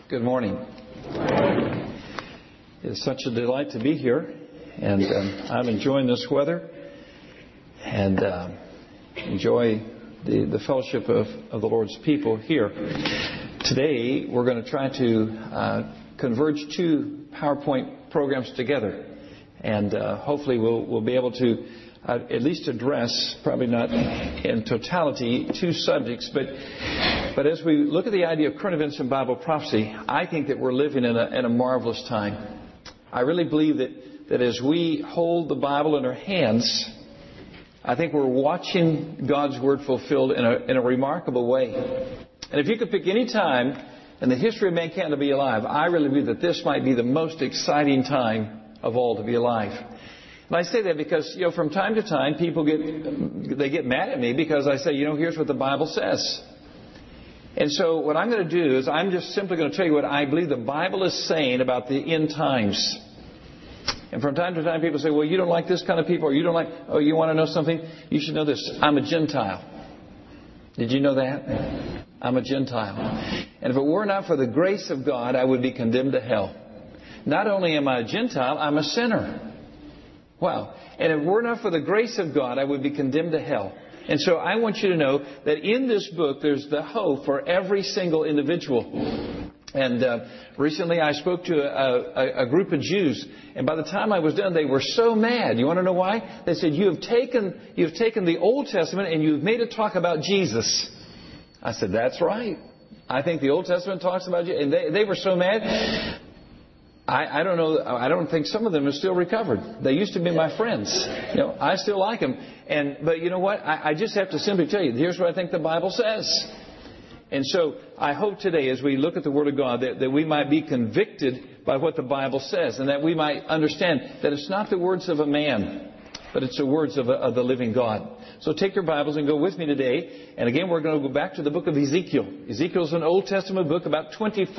Good morning. It's such a delight to be here, and I'm enjoying this weather and enjoy the fellowship of the Lord's people here. Today, we're going to try to converge two PowerPoint programs together, and hopefully we'll be able to at least address, probably not in totality, two subjects, but as we look at the idea of current events and Bible prophecy, I think that we're living in a marvelous time. I really believe that as we hold the Bible in our hands, I think we're watching God's Word fulfilled in a remarkable way. And if you could pick any time in the history of mankind to be alive, I really believe that this might be the most exciting time of all to be alive. And I say that because, from time to time, people get mad at me because I say, here's what the Bible says. And so what I'm going to do is I'm just simply going to tell you what I believe the Bible is saying about the end times. And from time to time, people say, well, you don't like this kind of people, or you want to know something? You should know this. I'm a Gentile. Did you know that? I'm a Gentile. And if it were not for the grace of God, I would be condemned to hell. Not only am I a Gentile, I'm a sinner. Wow. And if it were not for the grace of God, I would be condemned to hell. And so I want you to know that in this book, there's the hope for every single individual. And recently I spoke to a group of Jews. And by the time I was done, they were so mad. You want to know why? They said, you've taken the Old Testament and you've made it talk about Jesus. I said, that's right. I think the Old Testament talks about Jesus. And they were so mad. I don't know. I don't think some of them are still recovered. They used to be my friends. I still like them. But you know what? I just have to simply tell you, here's what I think the Bible says. And so I hope today, as we look at the Word of God, that we might be convicted by what the Bible says, and that we might understand that it's not the words of a man, but it's the words of the living God. So take your Bibles and go with me today. And again, we're going to go back to the book of Ezekiel. Ezekiel is an Old Testament book about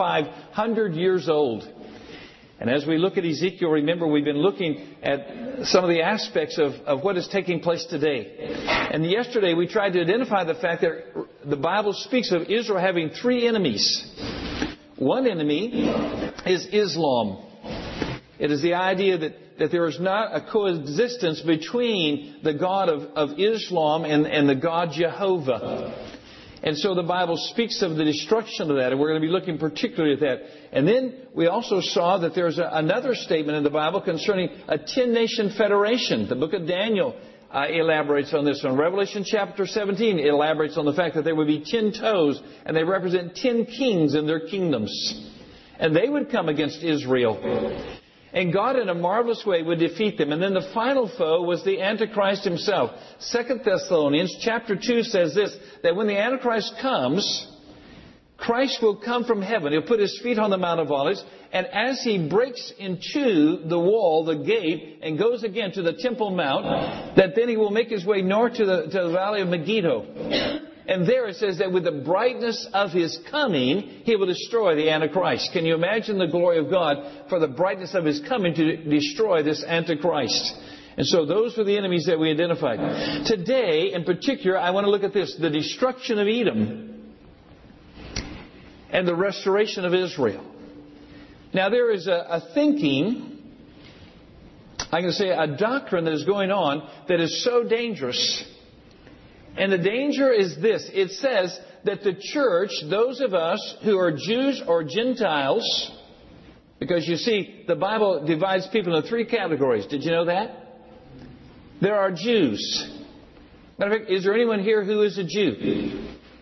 2,500 years old. And as we look at Ezekiel, remember, we've been looking at some of the aspects of what is taking place today. And yesterday we tried to identify the fact that the Bible speaks of Israel having three enemies. One enemy is Islam. It is the idea that there is not a coexistence between the God of Islam and the God Jehovah. And so the Bible speaks of the destruction of that, and we're going to be looking particularly at that. And then we also saw that there's another statement in the Bible concerning a 10-nation federation. The book of Daniel elaborates on this one. Revelation chapter 17 elaborates on the fact that there would be 10 toes, and they represent 10 kings in their kingdoms. And they would come against Israel. And God, in a marvelous way, would defeat them. And then the final foe was the Antichrist himself. 2 Thessalonians chapter 2 says this, that when the Antichrist comes, Christ will come from heaven. He'll put his feet on the Mount of Olives. And as he breaks into the wall, the gate, and goes again to the Temple Mount, that then he will make his way north to the valley of Megiddo. And there it says that with the brightness of his coming, he will destroy the Antichrist. Can you imagine the glory of God for the brightness of his coming to destroy this Antichrist? And so those were the enemies that we identified. Today, in particular, I want to look at this, the destruction of Edom and the restoration of Israel. Now, there is a thinking, I can say a doctrine that is going on that is so dangerous. And the danger is this. It says that the church, those of us who are Jews or Gentiles, because you see, the Bible divides people into three categories. Did you know that? There are Jews. Matter of fact, is there anyone here who is a Jew?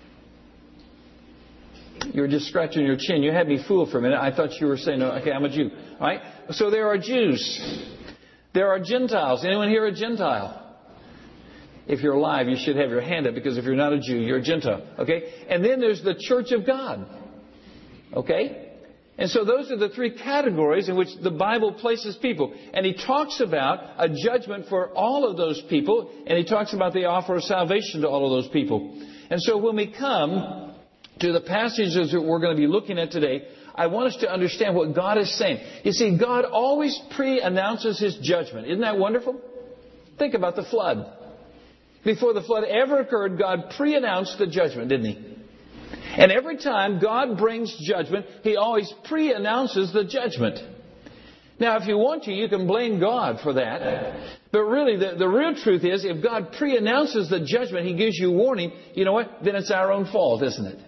You were just scratching your chin. You had me fooled for a minute. I thought you were saying, okay, I'm a Jew. All right? So there are Jews. There are Gentiles. Anyone here a Gentile? If you're alive, you should have your hand up, because if you're not a Jew, you're a Gentile. Okay? And then there's the Church of God. Okay? And so those are the three categories in which the Bible places people. And he talks about a judgment for all of those people. And he talks about the offer of salvation to all of those people. And so when we come to the passages that we're going to be looking at today, I want us to understand what God is saying. You see, God always pre-announces his judgment. Isn't that wonderful? Think about the flood. Before the flood ever occurred, God pre-announced the judgment, didn't he? And every time God brings judgment, He always pre-announces the judgment. Now, if you want to, you can blame God for that. But really, the real truth is, if God pre-announces the judgment, He gives you warning, you know what? Then it's our own fault, isn't it?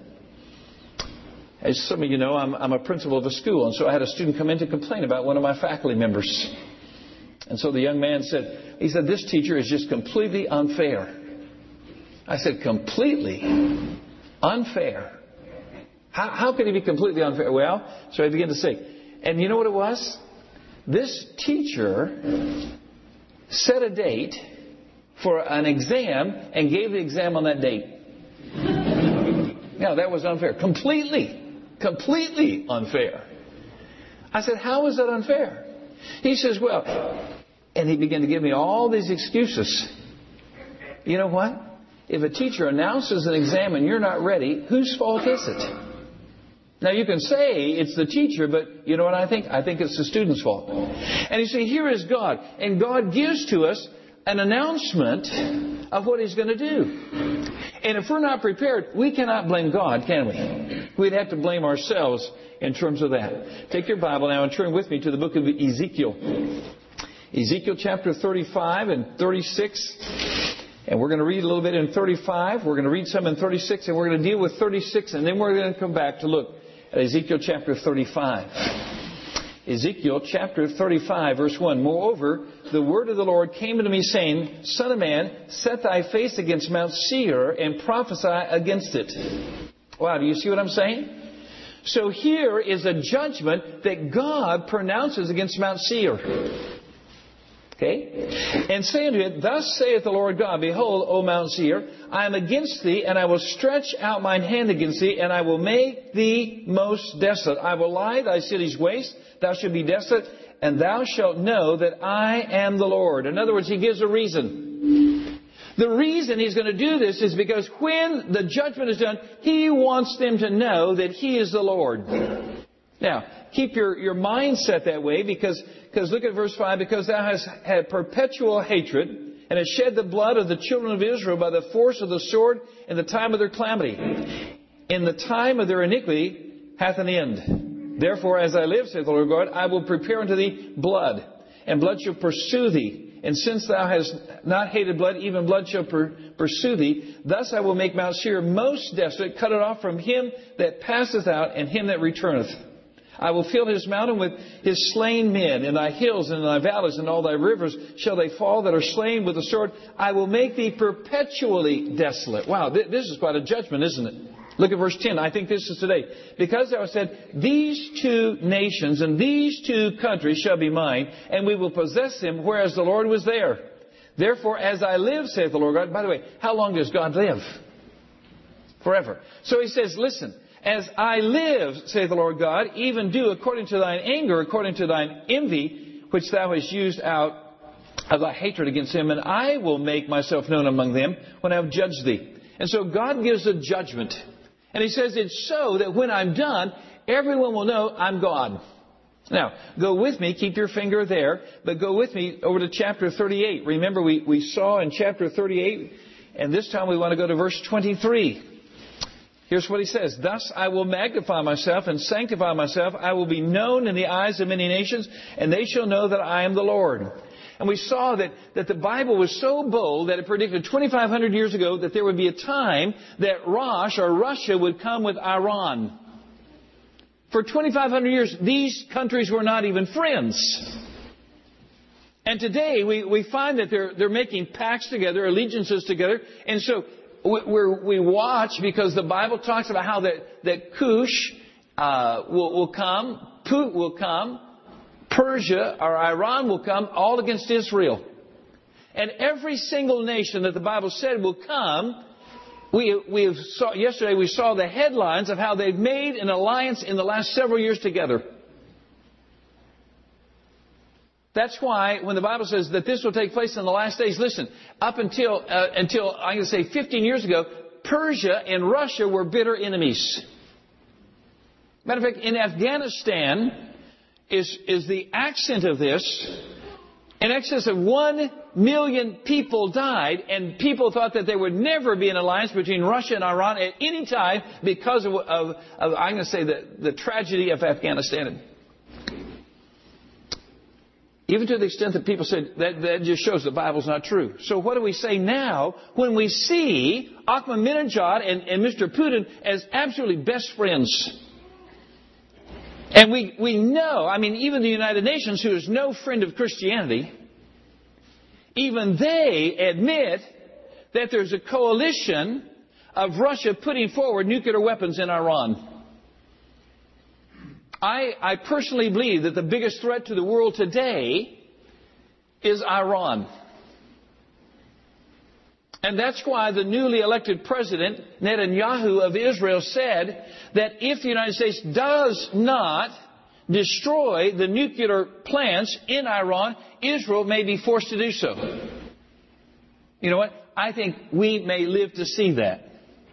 As some of you know, I'm a principal of a school, and so I had a student come in to complain about one of my faculty members. And so the young man said, this teacher is just completely unfair. I said, completely unfair? How can he be completely unfair? Well, so I began to say, and you know what it was? This teacher set a date for an exam and gave the exam on that date. Now, that was unfair. Completely unfair. I said, how is that unfair? He says, well, and he began to give me all these excuses. You know what? If a teacher announces an exam and you're not ready, whose fault is it? Now, you can say it's the teacher, but you know what I think? I think it's the student's fault. And you see, here is God. And God gives to us an announcement of what He's going to do. And if we're not prepared, we cannot blame God, can we? We'd have to blame ourselves in terms of that. Take your Bible now and turn with me to the book of Ezekiel. Ezekiel chapter 35 and 36. And we're going to read a little bit in 35. We're going to read some in 36. And we're going to deal with 36. And then we're going to come back to look at Ezekiel chapter 35. Ezekiel chapter 35, verse 1. Moreover, the word of the Lord came unto me, saying, Son of man, set thy face against Mount Seir, and prophesy against it. Wow, do you see what I'm saying? So here is a judgment that God pronounces against Mount Seir. Okay? And say unto it, Thus saith the Lord God, Behold, O Mount Seir, I am against thee, and I will stretch out mine hand against thee, and I will make thee most desolate. I will lie thy cities waste, thou shalt be desolate, and thou shalt know that I am the Lord. In other words, He gives a reason. The reason He's going to do this is because when the judgment is done, He wants them to know that He is the Lord. Now, keep your mind set that way, because look at verse 5, because thou hast had perpetual hatred, and hast shed the blood of the children of Israel by the force of the sword in the time of their calamity. In the time of their iniquity hath an end. Therefore, as I live, saith the Lord God, I will prepare unto thee blood, and blood shall pursue thee. And since thou hast not hated blood, even blood shall pursue thee. Thus I will make Mount Seir most desolate, cut it off from him that passeth out, and him that returneth. I will fill his mountain with his slain men, and thy hills and thy valleys and all thy rivers shall they fall that are slain with the sword. I will make thee perpetually desolate. Wow, this is quite a judgment, isn't it? Look at verse 10. I think this is today. Because thou hast said, These two nations and these two countries shall be mine, and we will possess them, whereas the Lord was there. Therefore, as I live, saith the Lord God. By the way, how long does God live? Forever. So He says, listen. As I live, saith the Lord God, even do according to thine anger, according to thine envy, which thou hast used out of thy hatred against him, and I will make myself known among them when I have judged thee. And so God gives a judgment. And He says it's so that when I'm done, everyone will know I'm God. Now, go with me, keep your finger there, but go with me over to chapter 38. Remember, we saw in chapter 38, and this time we want to go to verse 23. Here's what He says. Thus I will magnify myself and sanctify myself. I will be known in the eyes of many nations, and they shall know that I am the Lord. And we saw that the Bible was so bold that it predicted 2,500 years ago that there would be a time that Rosh, or Russia, would come with Iran. For 2,500 years, these countries were not even friends. And today we find that they're making pacts together, allegiances together, and so we watch, because the Bible talks about how that Cush will come, Put will come, Persia or Iran will come, all against Israel. And every single nation that the Bible said will come, yesterday we saw the headlines of how they've made an alliance in the last several years together. That's why when the Bible says that this will take place in the last days, listen, up until I'm going to say 15 years ago, Persia and Russia were bitter enemies. Matter of fact, in Afghanistan is the accent of this. In excess of 1 million people died, and people thought that there would never be an alliance between Russia and Iran at any time because of I'm going to say, the tragedy of Afghanistan. Even to the extent that people said that just shows the Bible's not true. So what do we say now when we see Ahmadinejad and Mr. Putin as absolutely best friends? And we know, I mean, even the United Nations, who is no friend of Christianity, even they admit that there's a coalition of Russia putting forward nuclear weapons in Iran. I personally believe that the biggest threat to the world today is Iran. And that's why the newly elected president, Netanyahu of Israel, said that if the United States does not destroy the nuclear plants in Iran, Israel may be forced to do so. You know what? I think we may live to see that.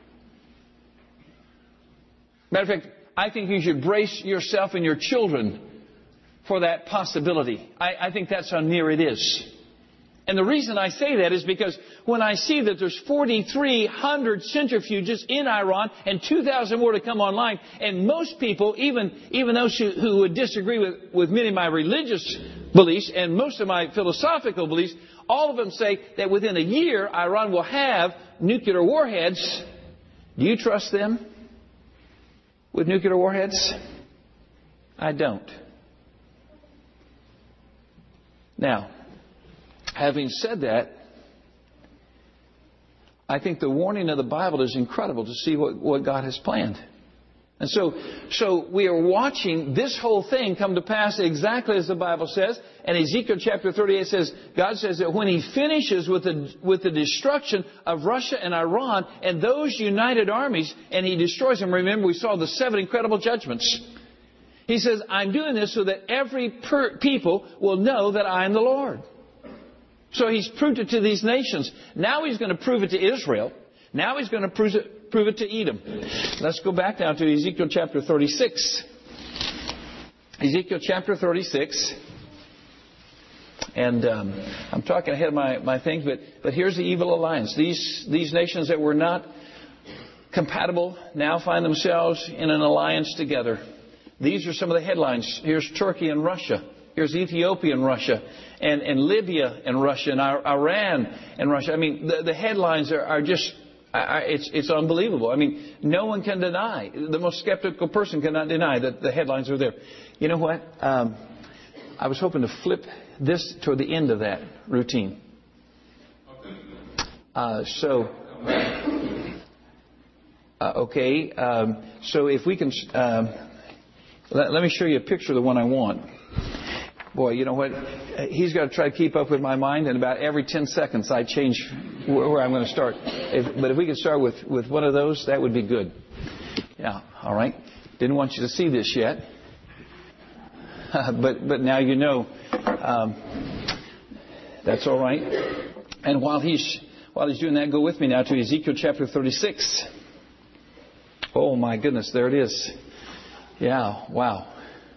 Matter of fact, I think you should brace yourself and your children for that possibility. I think that's how near it is. And the reason I say that is because when I see that there's 4,300 centrifuges in Iran and 2,000 more to come online, and most people, even those who would disagree with many of my religious beliefs and most of my philosophical beliefs, all of them say that within a year Iran will have nuclear warheads. Do you trust them with nuclear warheads? I don't. Now, having said that, I think the warning of the Bible is incredible to see what God has planned. And so we are watching this whole thing come to pass exactly as the Bible says. And Ezekiel chapter 38 says, God says that when He finishes with the destruction of Russia and Iran and those united armies, and He destroys them. Remember, we saw the 7 incredible judgments. He says, I'm doing this so that every people will know that I am the Lord. So He's proved it to these nations. Now He's going to prove it to Israel. Now He's going to prove it to Edom. Let's go back now to Ezekiel chapter 36. Ezekiel chapter 36. And I'm talking ahead of my thing, but here's the evil alliance. These nations that were not compatible now find themselves in an alliance together. These are some of the headlines. Here's Turkey and Russia. Here's Ethiopia and Russia, and Libya and Russia, and Iran and Russia. I mean, the headlines are just, it's unbelievable. I mean, no one can deny, the most skeptical person cannot deny that the headlines are there. You know what? I was hoping to flip this toward the end of that routine. So if we can, let me show you a picture of the one I want. Boy, you know what? He's got to try to keep up with my mind, and about every 10 seconds I change where I'm going to start. But if we could start with one of those, that would be good. Yeah, all right. Didn't want you to see this yet. But now you know. That's all right. And while he's doing that, go with me now to Ezekiel chapter 36. Oh, my goodness, there it is. Yeah, wow.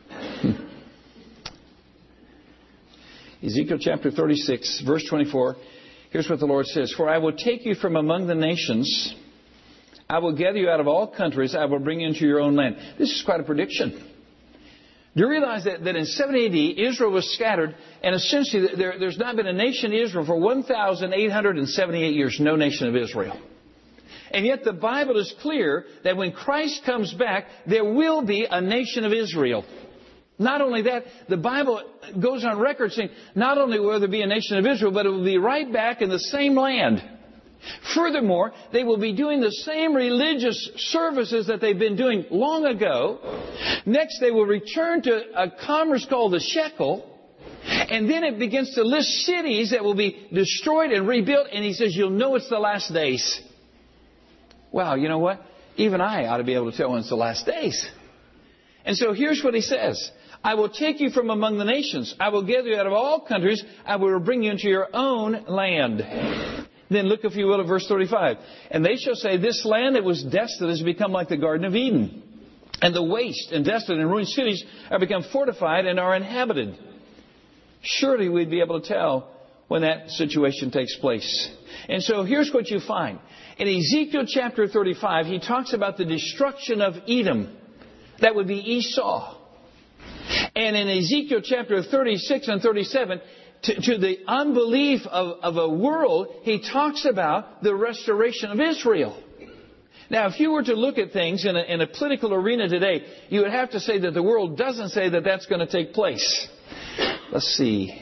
Ezekiel chapter 36, verse 24. Here's what the Lord says. For I will take you from among the nations. I will gather you out of all countries. I will bring you into your own land. This is quite a prediction. Do you realize that in 70 AD, Israel was scattered, and essentially there's not been a nation in Israel for 1,878 years, no nation of Israel. And yet the Bible is clear that when Christ comes back, there will be a nation of Israel. Not only that, the Bible goes on record saying, not only will there be a nation of Israel, but it will be right back in the same land. Furthermore, they will be doing the same religious services that they've been doing long ago. Next, they will return to a commerce called the shekel. And then it begins to list cities that will be destroyed and rebuilt. And he says, you'll know it's the last days. Wow, you know what? Even I ought to be able to tell when it's the last days. And so here's what he says. I will take you from among the nations. I will gather you out of all countries. I will bring you into your own land. Then look, if you will, at verse 35. And they shall say, this land that was desolate has become like the Garden of Eden. And the waste and desolate and ruined cities are become fortified and are inhabited. Surely we'd be able to tell when that situation takes place. And so here's what you find. In Ezekiel chapter 35, he talks about the destruction of Edom. That would be Esau. And in Ezekiel chapter 36 and 37, to the unbelief of a world, he talks about the restoration of Israel. Now, if you were to look at things in a political arena today, you would have to say that the world doesn't say that that's going to take place. Let's see.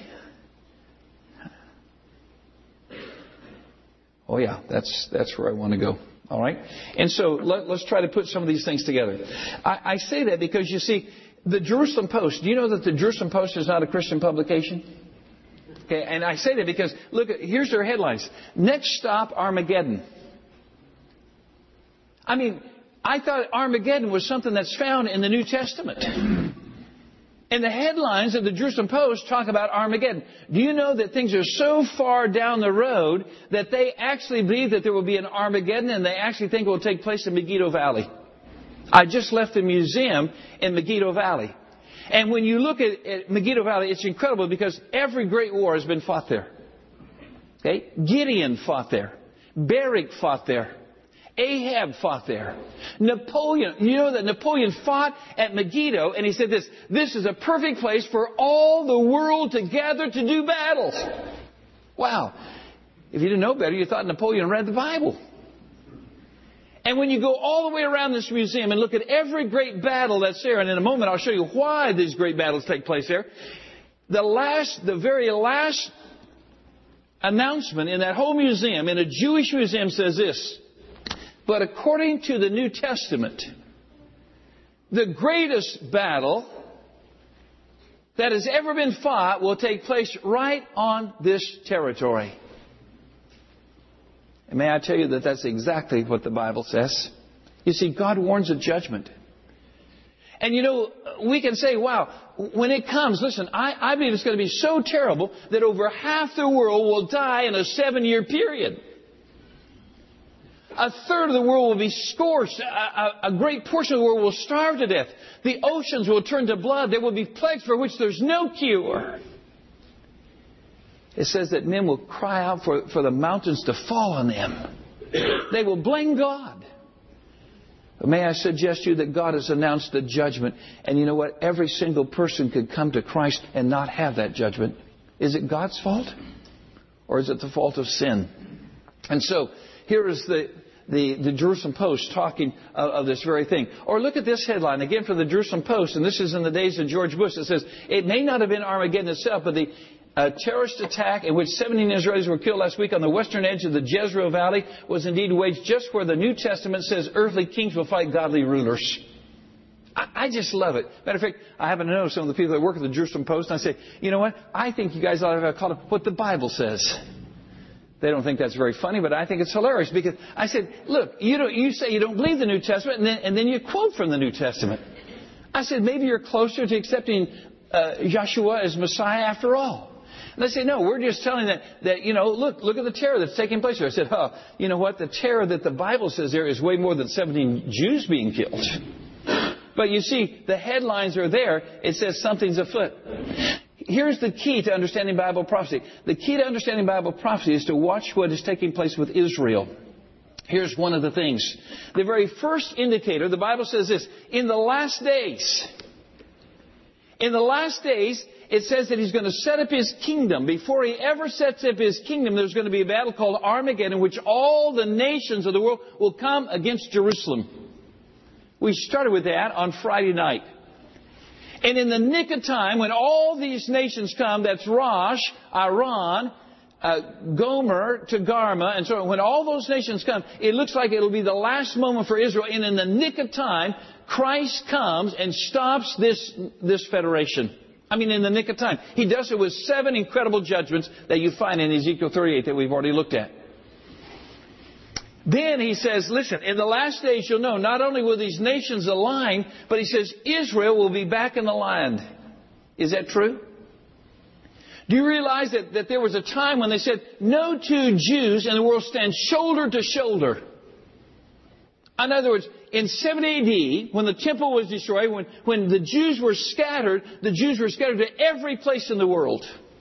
Oh yeah, that's where I want to go. All right? And so let's try to put some of these things together. I say that because, you see, the Jerusalem Post, do you know that the Jerusalem Post is not a Christian publication? Okay, and I say that because, look, here's their headlines. Next stop, Armageddon. I mean, I thought Armageddon was something that's found in the New Testament. And the headlines of the Jerusalem Post talk about Armageddon. Do you know that things are so far down the road that they actually believe that there will be an Armageddon, and they actually think it will take place in Megiddo Valley? I just left the museum in Megiddo Valley. And when you look at Megiddo Valley, it's incredible because every great war has been fought there. Okay? Gideon fought there. Barak fought there. Ahab fought there. Napoleon, you know that Napoleon fought at Megiddo, and he said this is a perfect place for all the world to gather to do battles. Wow. If you didn't know better, you thought Napoleon read the Bible. And when you go all the way around this museum and look at every great battle that's there, and in a moment I'll show you why these great battles take place there, the very last announcement in that whole museum, in a Jewish museum, says this: but according to the New Testament, the greatest battle that has ever been fought will take place right on this territory. And may I tell you that that's exactly what the Bible says. You see, God warns of judgment. And you know, we can say, wow, when it comes, listen, I believe it's going to be so terrible that over half the world will die in a 7-year period. A third of the world will be scorched. A great portion of the world will starve to death. The oceans will turn to blood. There will be plagues for which there's no cure. It says that men will cry out for the mountains to fall on them. They will blame God. But may I suggest to you that God has announced the judgment. And you know what? Every single person could come to Christ and not have that judgment. Is it God's fault? Or is it the fault of sin? And so, here is the Jerusalem Post talking of this very thing. Or look at this headline, again from the Jerusalem Post, and this is in the days of George Bush. It says, it may not have been Armageddon itself, but the terrorist attack in which 17 Israelis were killed last week on the western edge of the Jezreel Valley was indeed waged just where the New Testament says earthly kings will fight godly rulers. I just love it. Matter of fact, I happen to know some of the people that work at the Jerusalem Post, and I say, you know what? I think you guys ought to call it what the Bible says. They don't think that's very funny, but I think it's hilarious because I said, look, you say you don't believe the New Testament, and then you quote from the New Testament. I said, maybe you're closer to accepting Yeshua as Messiah after all. And they say, no, we're just telling that you know, look at the terror that's taking place here. I said, you know what? The terror that the Bible says there is way more than 17 Jews being killed. But you see, the headlines are there. It says something's afoot. Here's the key to understanding Bible prophecy. The key to understanding Bible prophecy is to watch what is taking place with Israel. Here's one of the things. The very first indicator, the Bible says this, in the last days, it says that He's going to set up His kingdom. Before He ever sets up His kingdom, there's going to be a battle called Armageddon, in which all the nations of the world will come against Jerusalem. We started with that on Friday night. And in the nick of time, when all these nations come, that's Rosh, Iran, Gomer, Togarmah, and so on. When all those nations come, it looks like it'll be the last moment for Israel. And in the nick of time, Christ comes and stops this federation. I mean, in the nick of time. He does it with 7 incredible judgments that you find in Ezekiel 38 that we've already looked at. Then He says, listen, in the last days you'll know, not only will these nations align, but He says Israel will be back in the land. Is that true? Do you realize that there was a time when they said, no two Jews in the world stand shoulder to shoulder? In other words, in 70 AD, when the temple was destroyed, when the Jews were scattered to every place in the world.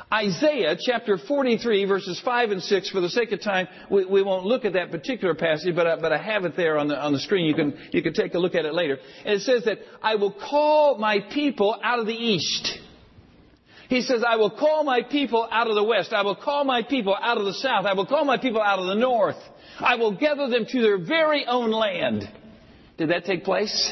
Isaiah chapter 43 verses 5 and 6, for the sake of time, we won't look at that particular passage, but I have it there on the screen. You can take a look at it later. And it says that I will call my people out of the east. He says, I will call my people out of the west. I will call my people out of the south. I will call my people out of the north. I will gather them to their very own land. Did that take place?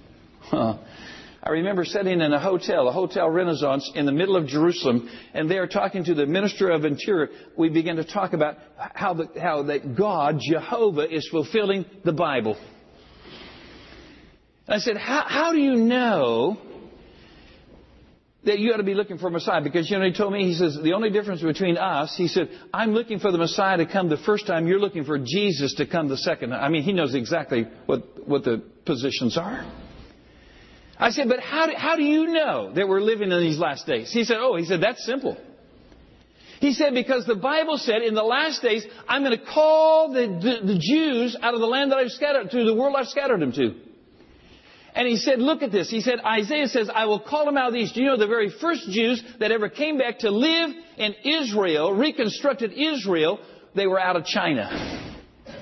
I remember sitting in a Hotel Renaissance in the middle of Jerusalem, and there talking to the Minister of Interior, we began to talk about how that God, Jehovah, is fulfilling the Bible. And I said, how do you know that you ought to be looking for a Messiah? Because, he told me, he says, the only difference between us, he said, I'm looking for the Messiah to come the first time. You're looking for Jesus to come the second time. I mean, he knows exactly what the positions are. I said, but how do you know that we're living in these last days? He said, that's simple. He said, because the Bible said in the last days, I'm going to call the Jews out of the land that I've scattered, to the world I've scattered them to. And he said, look at this. He said, Isaiah says, I will call them out of the east. Do you know the very first Jews that ever came back to live in Israel, reconstructed Israel, they were out of China.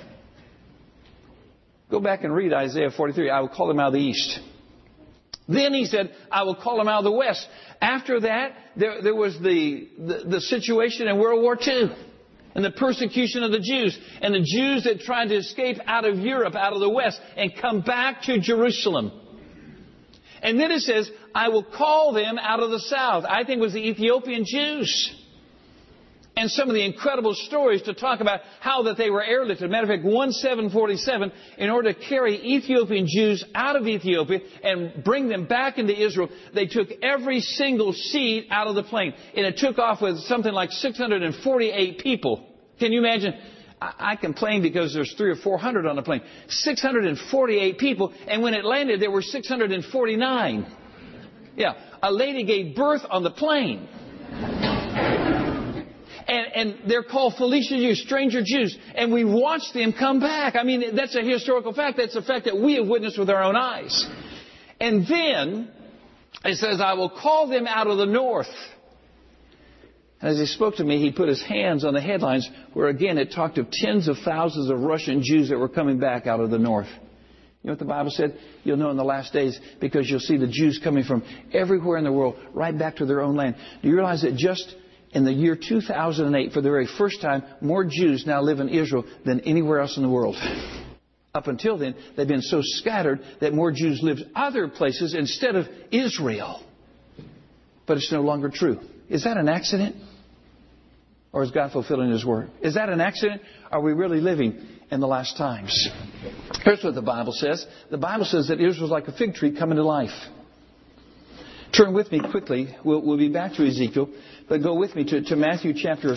Go back and read Isaiah 43. I will call them out of the east. Then he said, I will call them out of the west. After that, there was the situation in World War II. And the persecution of the Jews. And the Jews that tried to escape out of Europe, out of the west, and come back to Jerusalem. And then it says, I will call them out of the south. I think it was the Ethiopian Jews. And some of the incredible stories to talk about how that they were airlifted. Matter of fact, 1747, in order to carry Ethiopian Jews out of Ethiopia and bring them back into Israel, they took every single seat out of the plane. And it took off with something like 648 people. Can you imagine? I complain because there's 300 or 400 on the plane. 648 people. And when it landed, there were 649. Yeah, a lady gave birth on the plane. And they're called Phoenician Jews, stranger Jews. And we watched them come back. I mean, that's a historical fact. That's a fact that we have witnessed with our own eyes. And then it says, I will call them out of the north. And as he spoke to me, he put his hands on the headlines where, again, it talked of tens of thousands of Russian Jews that were coming back out of the north. You know what the Bible said? You'll know in the last days because you'll see the Jews coming from everywhere in the world right back to their own land. Do you realize that just in the year 2008, for the very first time, more Jews now live in Israel than anywhere else in the world? Up until then, they've been so scattered that more Jews lived other places instead of Israel. But it's no longer true. Is that an accident? Or is God fulfilling His Word? Is that an accident? Are we really living in the last times? Here's what the Bible says. The Bible says that Israel's like a fig tree coming to life. Turn with me quickly. We'll be back to Ezekiel. But go with me to Matthew chapter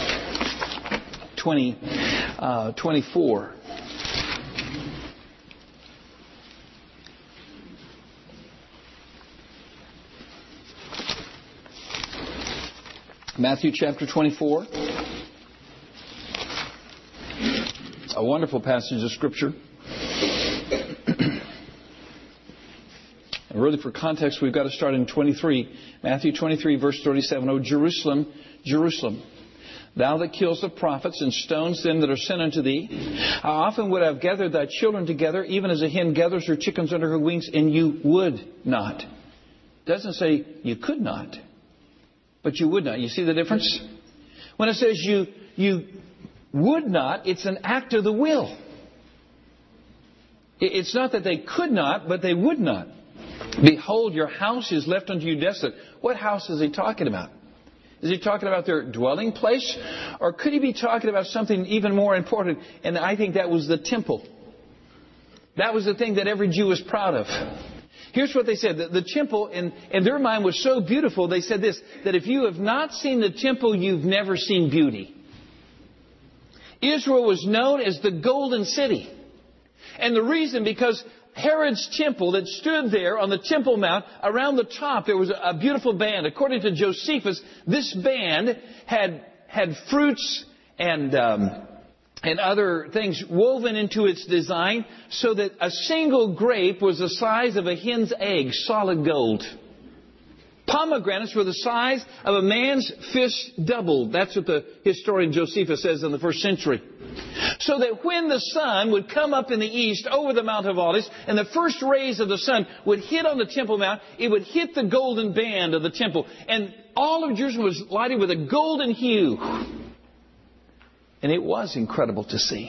24. Matthew chapter 24. A wonderful passage of Scripture. And really for context, we've got to start in 23. Matthew 23, verse 37. O Jerusalem, Jerusalem, thou that killest the prophets and stones them that are sent unto thee, how often would I have gathered thy children together, even as a hen gathers her chickens under her wings, and you would not. It doesn't say you could not, but you would not. You see the difference? When it says you would not, it's an act of the will. It's not that they could not, but they would not. Behold, your house is left unto you desolate. What house is he talking about? Is he talking about their dwelling place? Or could he be talking about something even more important? And I think that was the temple. That was the thing that every Jew was proud of. Here's what they said. The temple, in their mind, was so beautiful. They said this, that if you have not seen the temple, you've never seen beauty. Israel was known as the Golden City. And the reason, because Herod's temple that stood there on the Temple Mount, around the top there was a beautiful band. According to Josephus, this band had fruits and other things woven into its design so that a single grape was the size of a hen's egg, solid gold. Pomegranates were the size of a man's fist doubled. That's what the historian Josephus says in the first century. So that when the sun would come up in the east over the Mount of Olives, and the first rays of the sun would hit on the Temple Mount, it would hit the golden band of the temple. And all of Jerusalem was lighted with a golden hue. And it was incredible to see.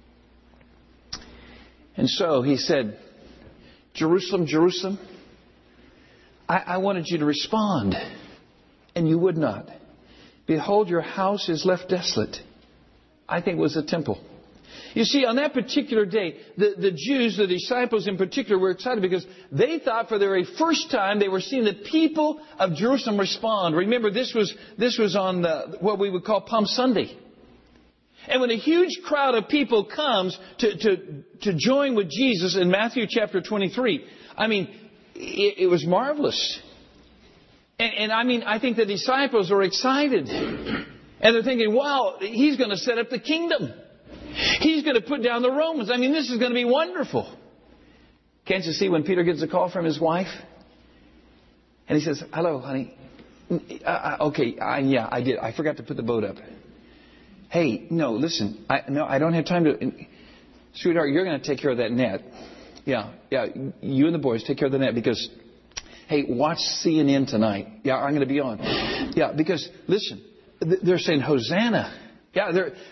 And so he said, Jerusalem, Jerusalem, I wanted you to respond, and you would not. Behold, your house is left desolate. I think it was the temple. You see, on that particular day, the Jews, the disciples in particular, were excited because they thought for the very first time they were seeing the people of Jerusalem respond. Remember, this was on what we would call Palm Sunday. And when a huge crowd of people comes to join with Jesus in Matthew chapter 23, I mean, it was marvelous. And I mean, I think the disciples are excited. And they're thinking, wow, he's going to set up the kingdom. He's going to put down the Romans. I mean, this is going to be wonderful. Can't you see when Peter gets a call from his wife? And he says, hello, honey. I did. I forgot to put the boat up. Hey, no, listen. I don't have time to... Sweetheart, you're going to take care of that net. Yeah, you and the boys take care of the net because, hey, watch CNN tonight. Yeah, I'm going to be on. Yeah, because, listen, they're saying Hosanna. Yeah,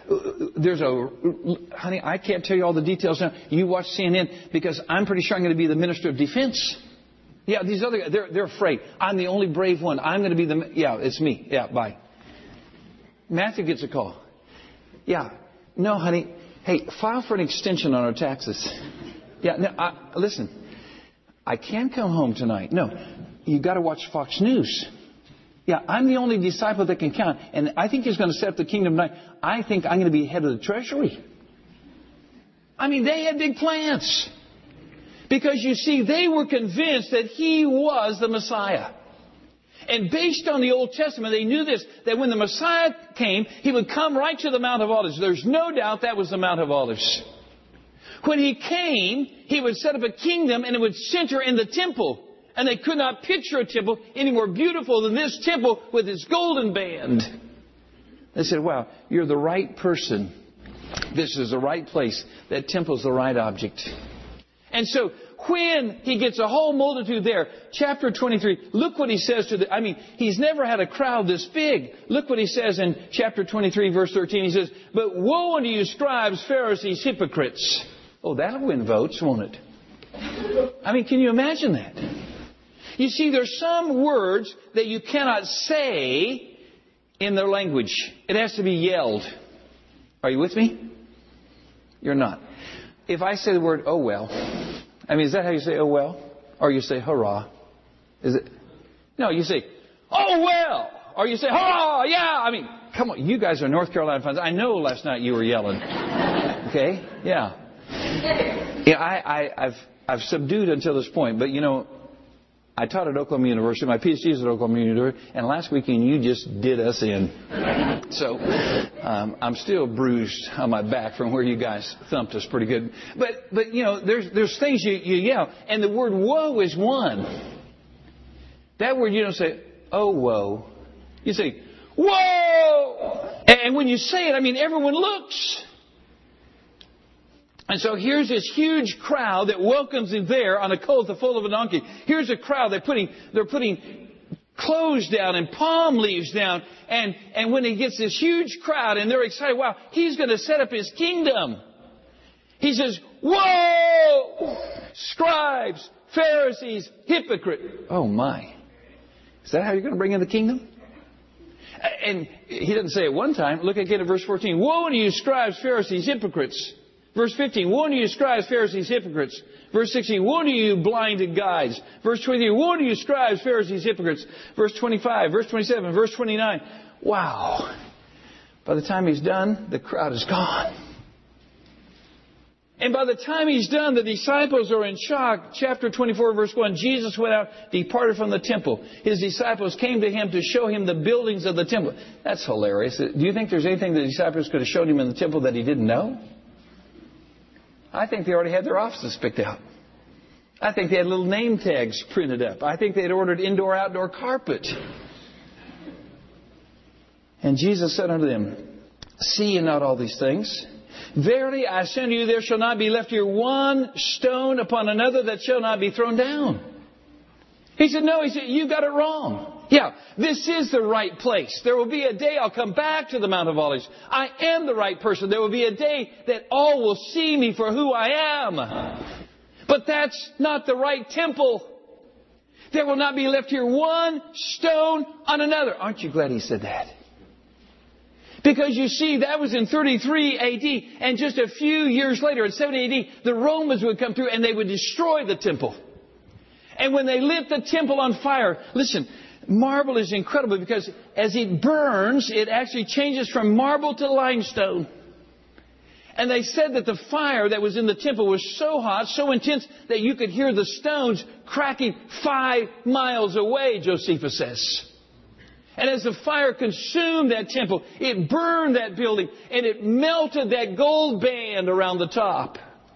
honey, I can't tell you all the details now. You watch CNN because I'm pretty sure I'm going to be the Minister of Defense. Yeah, these other guys, they're afraid. I'm the only brave one. I'm going to be it's me. Yeah, bye. Matthew gets a call. Yeah, no, honey, hey, file for an extension on our taxes. Yeah, no, listen, I can't come home tonight. No, you got to watch Fox News. Yeah, I'm the only disciple that can count. And I think he's going to set up the kingdom tonight. I think I'm going to be head of the treasury. I mean, they had big plans. Because you see, they were convinced that he was the Messiah. And based on the Old Testament, they knew this, that when the Messiah came, he would come right to the Mount of Olives. There's no doubt that was the Mount of Olives. When he came, he would set up a kingdom and it would center in the temple. And they could not picture a temple any more beautiful than this temple with its golden band. They said, wow, you're the right person. This is the right place. That temple's the right object. And so when he gets a whole multitude there, chapter 23, look what he says he's never had a crowd this big. Look what he says in chapter 23, verse 13. He says, but woe unto you, scribes, Pharisees, hypocrites. Oh, that'll win votes, won't it? I mean, can you imagine that? You see, there's some words that you cannot say in their language. It has to be yelled. Are you with me? You're not. If I say the word, oh well, I mean, is that how you say, oh well? Or you say, hurrah? Is it? No, you say, oh well! Or you say, hurrah, yeah! I mean, come on, you guys are North Carolina fans. I know last night you were yelling. Okay? Yeah. Yeah, I've subdued until this point, but you know, I taught at Oklahoma University. My PhD is at Oklahoma University. And last weekend, you just did us in. So I'm still bruised on my back from where you guys thumped us pretty good. But you know, there's things you yell. And the word woe is one. That word you don't say, oh, woe. You say, whoa! And when you say it, I mean, everyone looks. And so here's this huge crowd that welcomes him there on a colt, the foal of a donkey. Here's a crowd they're putting clothes down and palm leaves down. And when he gets this huge crowd and they're excited, wow, he's going to set up his kingdom. He says, whoa! Scribes, Pharisees, hypocrite. Oh my. Is that how you're going to bring in the kingdom? And he doesn't say it one time. Look again at verse 14. Woe to you, scribes, Pharisees, hypocrites. Verse 15, woe to you, scribes, Pharisees, hypocrites. Verse 16, woe to you, blinded guides. Verse 23, woe to you, scribes, Pharisees, hypocrites. Verse 25, verse 27, verse 29. Wow. By the time he's done, the crowd is gone. And by the time he's done, the disciples are in shock. Chapter 24, verse 1, Jesus went out, departed from the temple. His disciples came to him to show him the buildings of the temple. That's hilarious. Do you think there's anything the disciples could have showed him in the temple that he didn't know? I think they already had their offices picked out. I think they had little name tags printed up. I think they had ordered indoor-outdoor carpet. And Jesus said unto them, see ye not all these things? Verily I say unto you, there shall not be left here one stone upon another that shall not be thrown down. He said, no, you got it wrong. Yeah, this is the right place. There will be a day I'll come back to the Mount of Olives. I am the right person. There will be a day that all will see me for who I am. But that's not the right temple. There will not be left here one stone on another. Aren't you glad he said that? Because you see, that was in 33 AD. And just a few years later, in 70 AD, the Romans would come through and they would destroy the temple. And when they lit the temple on fire, listen, marble is incredible because as it burns, it actually changes from marble to limestone. And they said that the fire that was in the temple was so hot, so intense, that you could hear the stones cracking 5 miles away, Josephus says. And as the fire consumed that temple, it burned that building and it melted that gold band around the top.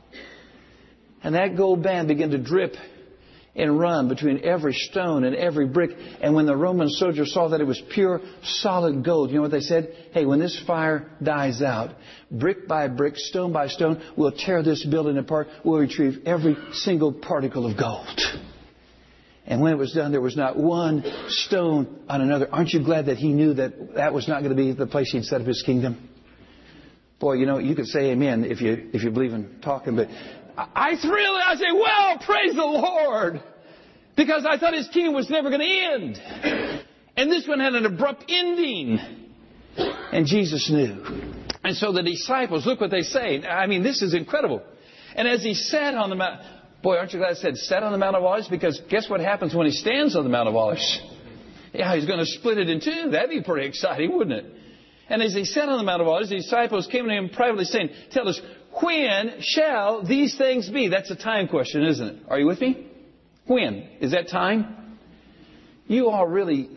And that gold band began to drip and run between every stone and every brick. And when the Roman soldiers saw that it was pure, solid gold, you know what they said? Hey, when this fire dies out, brick by brick, stone by stone, we'll tear this building apart. We'll retrieve every single particle of gold. And when it was done, there was not one stone on another. Aren't you glad that he knew that that was not going to be the place he'd set up his kingdom? Boy, you know, you could say amen if you believe in talking, but I say, well, praise the Lord. Because I thought his kingdom was never going to end. And this one had an abrupt ending. And Jesus knew. And so the disciples, look what they say. I mean, this is incredible. And as he sat on the Mount, boy, aren't you glad I said sat on the Mount of Olives? Because guess what happens when he stands on the Mount of Olives? Yeah, he's going to split it in two. That'd be pretty exciting, wouldn't it? And as he sat on the Mount of Olives, the disciples came to him privately saying, tell us, when shall these things be? That's a time question, isn't it? Are you with me? When? Is that time? You all really...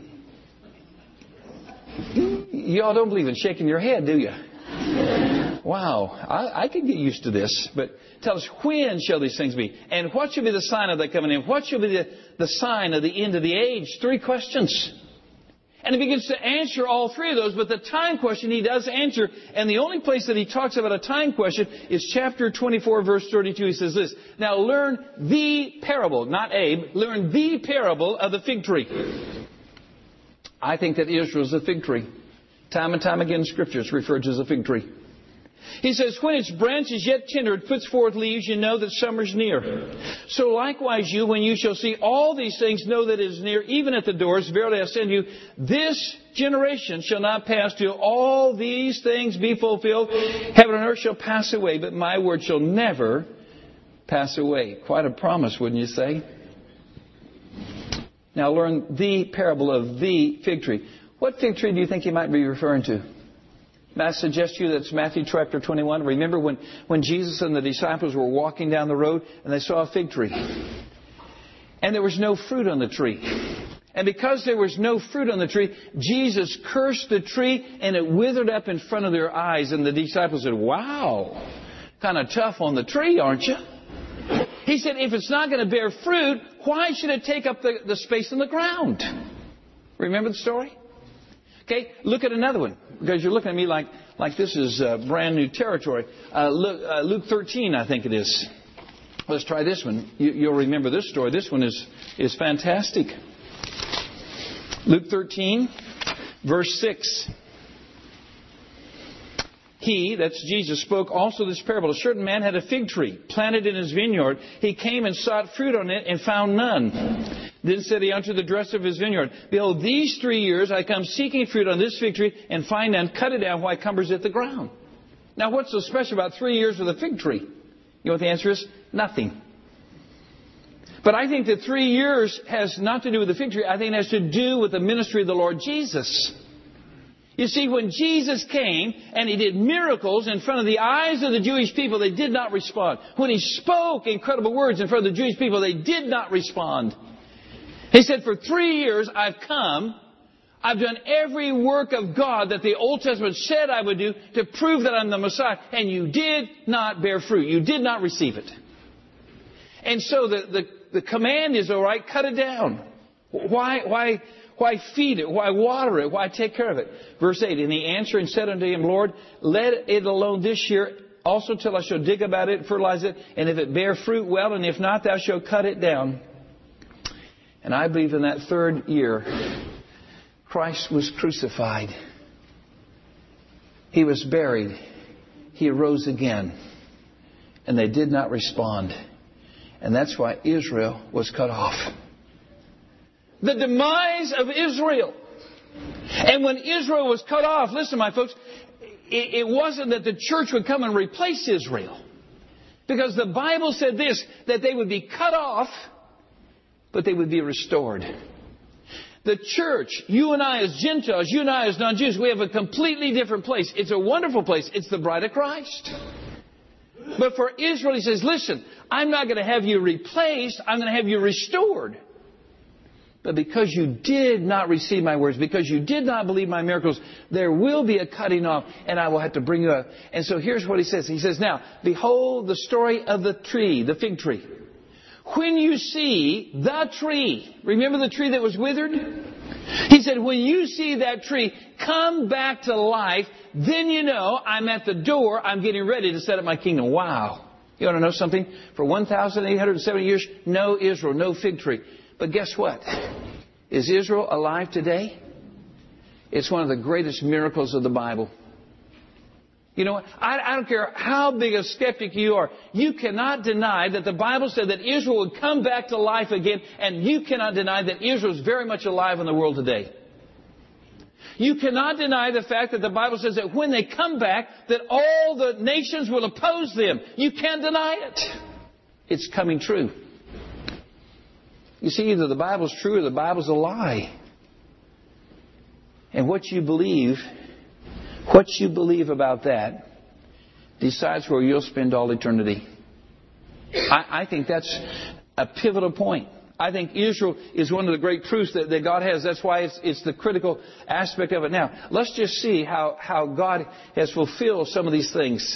You all don't believe in shaking your head, do you? Wow. I can get used to this. But tell us, when shall these things be? And what shall be the sign of the coming in? What shall be the sign of the end of the age? 3 questions. And he begins to answer all 3 of those, but the time question he does answer. And the only place that he talks about a time question is chapter 24, verse 32. He says this, now learn the parable, not Abe, learn the parable of the fig tree. I think that Israel is a fig tree. Time and time again in Scripture it's referred to as a fig tree. He says, when its branch is yet tender, it puts forth leaves, you know that summer's near. So likewise you, when you shall see all these things, know that it is near, even at the doors. Verily I say unto you, this generation shall not pass till all these things be fulfilled. Heaven and earth shall pass away, but my word shall never pass away. Quite a promise, wouldn't you say? Now learn the parable of the fig tree. What fig tree do you think he might be referring to? May I suggest to you that's Matthew chapter 21. Remember when Jesus and the disciples were walking down the road and they saw a fig tree. And there was no fruit on the tree. And because there was no fruit on the tree, Jesus cursed the tree and it withered up in front of their eyes. And the disciples said, wow, kind of tough on the tree, aren't you? He said, if it's not going to bear fruit, why should it take up the space in the ground? Remember the story? Okay, look at another one, because you're looking at me like this is brand new territory. Luke 13, I think it is. Let's try this one. You'll remember this story. This one is fantastic. Luke 13, verse 6. He, that's Jesus, spoke also this parable. A certain man had a fig tree planted in his vineyard. He came and sought fruit on it and found none. Then said he unto the dresser of his vineyard, behold, these 3 years I come seeking fruit on this fig tree, and find none. Cut it down. Why cumbers it the ground? Now what's so special about 3 years with a fig tree? You know what the answer is? Nothing. But I think that 3 years has not to do with the fig tree. I think it has to do with the ministry of the Lord Jesus. You see, when Jesus came and he did miracles in front of the eyes of the Jewish people, they did not respond. When he spoke incredible words in front of the Jewish people, they did not respond. He said, for 3 years I've come, I've done every work of God that the Old Testament said I would do to prove that I'm the Messiah, and you did not bear fruit. You did not receive it. And so the the command is all right, cut it down. Why feed it? Why water it? Why take care of it? Verse 8, and he answered and said unto him, Lord, let it alone this year also till I shall dig about it, fertilize it, and if it bear fruit, well, and if not, thou shalt cut it down. And I believe in that third year, Christ was crucified. He was buried. He arose again. And they did not respond. And that's why Israel was cut off. The demise of Israel. And when Israel was cut off, listen, my folks, it wasn't that the church would come and replace Israel. Because the Bible said this, that they would be cut off, but they would be restored. The church, you and I as Gentiles, you and I as non-Jews, we have a completely different place. It's a wonderful place. It's the bride of Christ. But for Israel, he says, listen, I'm not going to have you replaced. I'm going to have you restored. But because you did not receive my words, because you did not believe my miracles, there will be a cutting off, and I will have to bring you up. And so here's what he says. He says, now, behold the story of the tree, the fig tree. When you see the tree, remember the tree that was withered? He said, when you see that tree come back to life, then you know I'm at the door. I'm getting ready to set up my kingdom. Wow. You want to know something? For 1,870 years, no Israel, no fig tree. But guess what? Is Israel alive today? It's one of the greatest miracles of the Bible. You know what? I don't care how big a skeptic you are. You cannot deny that the Bible said that Israel would come back to life again. And you cannot deny that Israel is very much alive in the world today. You cannot deny the fact that the Bible says that when they come back, that all the nations will oppose them. You can't deny it. It's coming true. You see, either the Bible's true or the Bible's a lie. And what you believe about that decides where you'll spend all eternity. I think that's a pivotal point. I think Israel is one of the great truths that God has. That's why it's the critical aspect of it. Now, let's just see how God has fulfilled some of these things.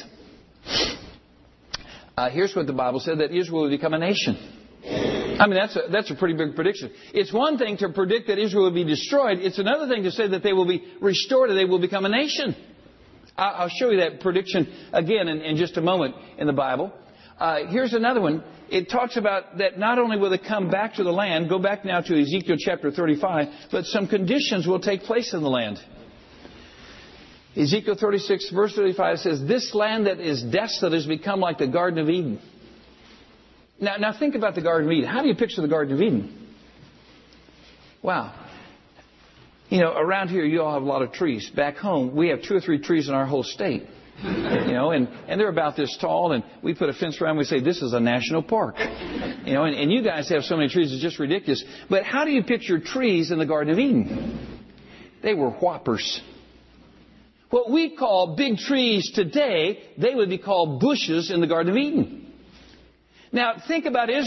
Here's what the Bible said, that Israel will become a nation. I mean, that's a pretty big prediction. It's one thing to predict that Israel will be destroyed. It's another thing to say that they will be restored and they will become a nation. I'll show you that prediction again in just a moment in the Bible. Here's another one. It talks about that not only will they come back to the land, go back now to Ezekiel chapter 35, but some conditions will take place in the land. Ezekiel 36 verse 35 says, this land that is desolate has become like the Garden of Eden. Now think about the Garden of Eden. How do you picture the Garden of Eden? Wow. You know, around here you all have a lot of trees. Back home, we have 2 or 3 trees in our whole state. You know, and they're about this tall, and we put a fence around. We say this is a national park. You know, and you guys have so many trees, it's just ridiculous. But how do you picture trees in the Garden of Eden? They were whoppers. What we call big trees today, they would be called bushes in the Garden of Eden. Now, think about Israel.